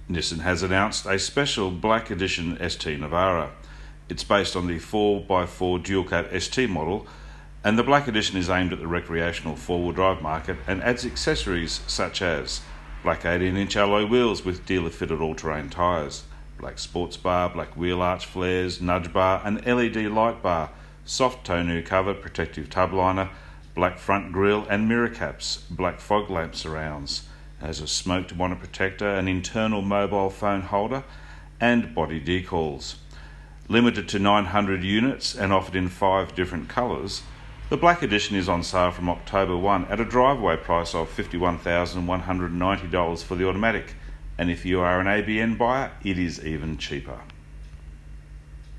Nissan has announced a special black edition ST Navara. It's based on the 4x4 dual-cab ST model, and the black edition is aimed at the recreational four-wheel drive market and adds accessories such as black 18-inch alloy wheels with dealer-fitted all-terrain tyres, black sports bar, black wheel arch flares, nudge bar, an LED light bar, soft tonneau cover, protective tub liner, black front grille and mirror caps, black fog lamp surrounds. It has a smoke monitor protector, an internal mobile phone holder, and body decals. Limited to 900 units and offered in 5 different colours, the black edition is on sale from October 1 at a driveway price of $51,190 for the automatic, and if you are an ABN buyer, it is even cheaper.